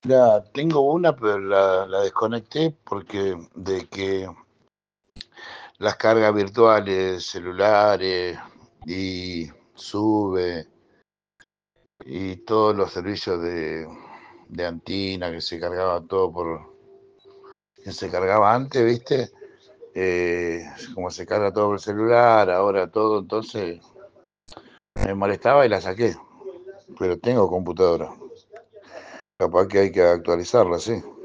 Ya, tengo una, pero la desconecté porque de que las cargas virtuales, celulares y sube y todos los servicios de Antina que se cargaba todo que se cargaba antes, ¿viste? Como se carga todo por el celular, ahora todo, entonces me molestaba y la saqué, pero tengo computadora. Capaz que hay que actualizarla, sí.